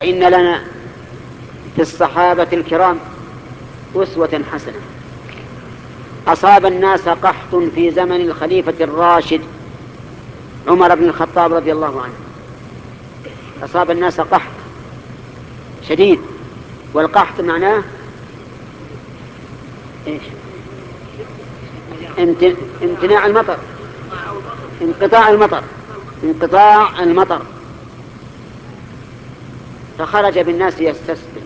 إن لنا في الصحابة الكرام أسوة حسنة. أصاب الناس قحط في زمن الخليفة الراشد عمر بن الخطاب رضي الله عنه. أصاب الناس قحط شديد، والقحط معناه إيش؟ امتناع المطر، انقطاع المطر. فخرج بالناس يستسقي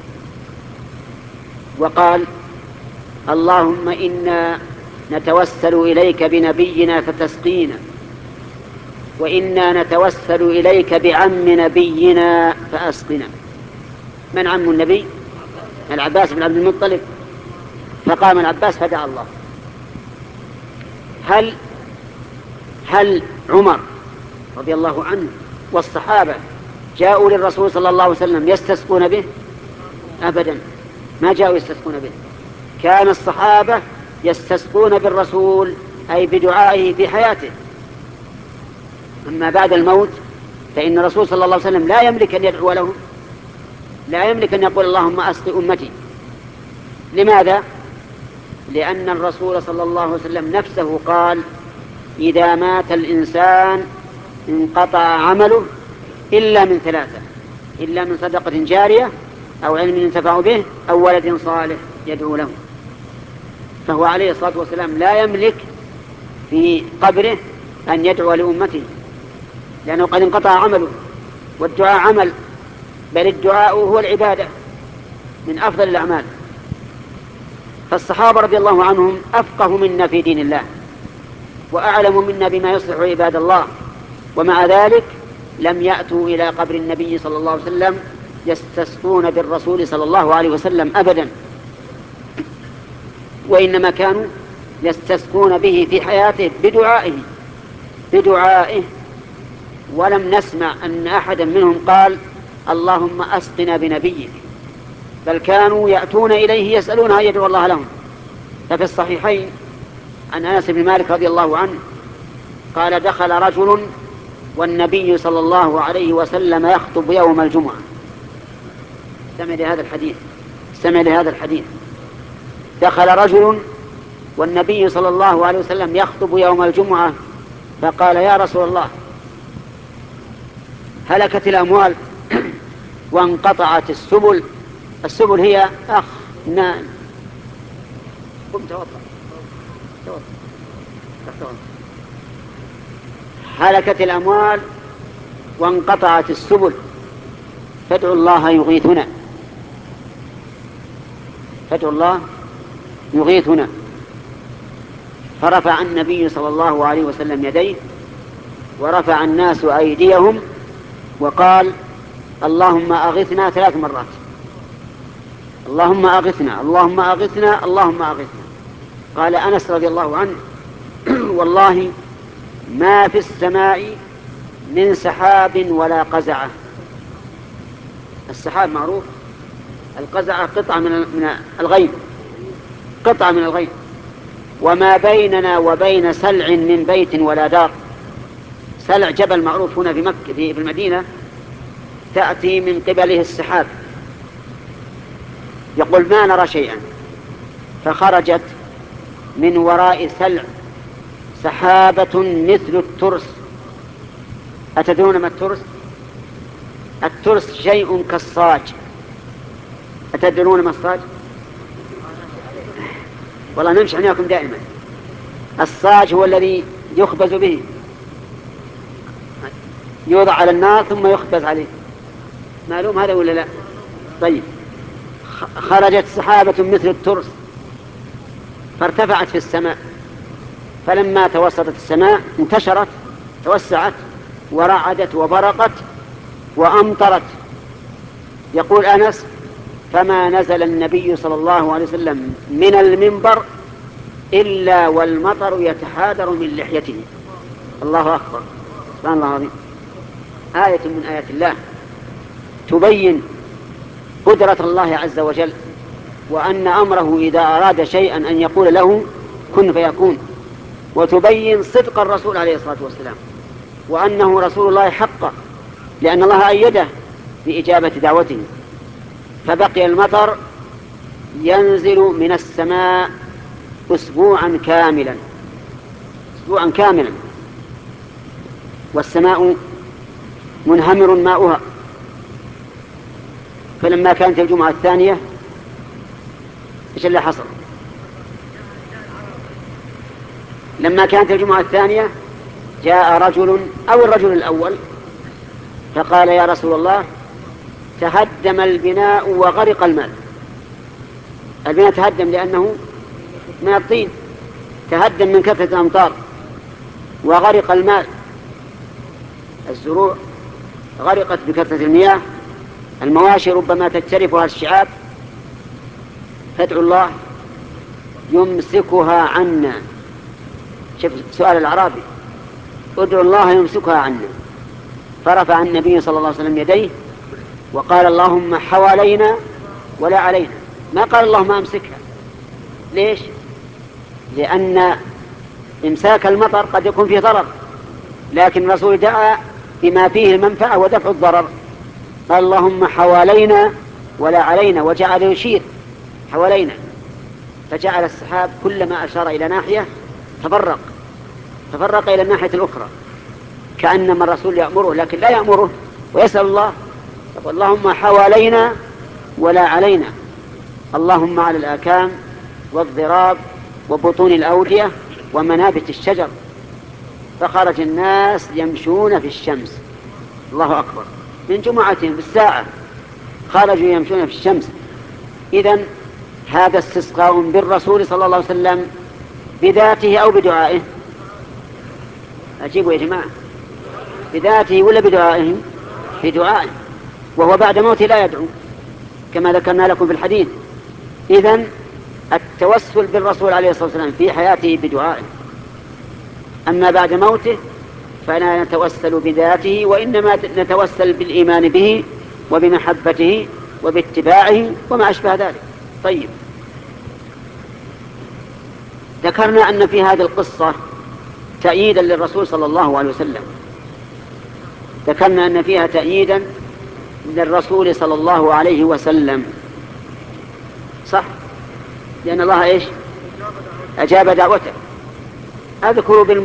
وقال: اللهم إنا نتوسل إليك بنبينا فتسقينا، وإنا نتوسل إليك بعم نبينا فأسقنا. من عم النبي؟ العباس بن عبد المطلب. فقام العباس فدعا الله. هل عمر رضي الله عنه والصحابة جاءوا للرسول صلى الله عليه وسلم يستسقون به؟ أبدا، ما جاءوا يستسقون به. كان الصحابة يستسقون بالرسول، أي بدعائه في حياته. أما بعد الموت فإن الرسول صلى الله عليه وسلم لا يملك أن يدعو لهم، لا يملك أن يقول اللهم أسق أمتي. لماذا؟ لأن الرسول صلى الله عليه وسلم نفسه قال: إذا مات الإنسان انقطع عمله إلا من ثلاثة: إلا من صدقة جارية، أو علم ينتفع به، أو ولد صالح يدعو له. فهو عليه الصلاة والسلام لا يملك في قبره أن يدعو لأمته، لأنه قد انقطع عمله، والدعاء عمل، بل الدعاء هو العبادة من أفضل الأعمال. فالصحابة رضي الله عنهم أفقه منا في دين الله، وأعلم منا بما يصلح عباد الله، ومع ذلك لم يأتوا إلى قبر النبي صلى الله عليه وسلم يستسقون بالرسول صلى الله عليه وسلم أبدا، وإنما كانوا يستسقون به في حياته بدعائه. ولم نسمع أن أحدا منهم قال: اللهم أسقنا بنبيك، بل كانوا يأتون إليه يسألونه أن يدعو الله لهم. ففي الصحيحين عن أنس بن مالك رضي الله عنه قال: دخل رجل والنبي صلى الله عليه وسلم يخطب يوم الجمعة. استمع لهذا الحديث. دخل رجل والنبي صلى الله عليه وسلم يخطب يوم الجمعة، فقال: يا رسول الله، هلكت الأموال وانقطعت السبل. السبل هي هلكت الأموال وانقطعت السبل، فادعوا الله يغيثنا. فرفع النبي صلى الله عليه وسلم يديه، ورفع الناس أيديهم، وقال: اللهم أغثنا 3 مرات. اللهم أغثنا، اللهم أغثنا، اللهم أغثنا. قال أنس رضي الله عنه: والله ما في السماء من سحاب ولا قزعة. السحاب معروف، القزعة قطعة من الغيب، قطعة من الغيب. وما بيننا وبين سلع من بيت ولا دار. سلع جبل معروف هنا في مكة، في المدينة، تأتي من قبله السحاب. يقول: ما نرى شيئا. فخرجت من وراء سلع سحابة مثل الترس. أتدرون ما الترس؟ الترس شيء كالصاج. أتدرون ما الصاج؟ والله نمشي عناكم دائما. الصاج هو الذي يخبز به، يوضع على النار ثم يخبز عليه. معلوم هذا ولا لا؟ طيب. خرجت سحابة مثل الترس فارتفعت في السماء، فلما توسطت السماء انتشرت، توسعت، ورعدت وبرقت وأمطرت. يقول أنس: فما نزل النبي صلى الله عليه وسلم من المنبر إلا والمطر يتحادر من لحيته. الله أكبر، سبحان الله العظيم. آية من آيات الله تبين قدرة الله عز وجل، وأن أمره إذا أراد شيئا أن يقول له كن فيكون، وتبين صدق الرسول عليه الصلاة والسلام، وأنه رسول الله حقا، لأن الله أيده بإجابة دعوته، فبقي المطر ينزل من السماء أسبوعا كاملا، أسبوعا كاملا، والسماء منهمر ماؤها. فلما كانت الجمعة الثانية إيش اللي حصل؟ لما كانت الجمعة الثانية جاء رجل أو الرجل الأول فقال: يا رسول الله، تهدم البناء وغرق الماء. البناء تهدم لأنه من الطين، تهدم من كثرة الأمطار، وغرق الماء، الزروع غرقت بكثرة المياه، المواشي ربما تجترفها الشعاب، فادعوا الله يمسكها عنا. شوف سؤال الأعرابي: ادعوا الله يمسكها عنا. فرفع النبي صلى الله عليه وسلم يديه وقال: اللهم حوالينا ولا علينا. ما قال اللهم امسكها. ليش؟ لأن إمساك المطر قد يكون فيه ضرر، لكن الرسول دعا بما فيه المنفعة ودفع الضرر، قال: اللهم حوالينا ولا علينا، وجعل يشير حوالينا، فجعل السحاب كلما أشار إلى ناحية تفرق إلى الناحية الأخرى، كأنما الرسول يأمره لكن لا يأمره، ويسأل الله: اللهم حوالينا ولا علينا، اللهم على الآكام والضراب وبطون الأودية ومنابت الشجر. فخرج الناس يمشون في الشمس، الله أكبر، من جمعتهم بالساعة خرجوا يمشون في الشمس. إذن هذا استسقاء بالرسول صلى الله عليه وسلم بذاته أو بدعائه؟ أجيبوا يا جماعة، بذاته ولا بدعائه؟ بدعائه، وهو بعد موته لا يدعو كما ذكرنا لكم في الحديث. إذن التوسل بالرسول عليه الصلاة والسلام في حياته بدعائه، أما بعد موته فلا نتوسل بذاته، وإنما نتوسل بالإيمان به وبمحبته وباتباعه وما أشبه ذلك. طيب، ذكرنا أن في هذه القصة تأييدا للرسول صلى الله عليه وسلم، ذكرنا أن فيها تأييدا للرسول صلى الله عليه وسلم، صح؟ لأن الله إيش؟ أجاب دعوته. أذكر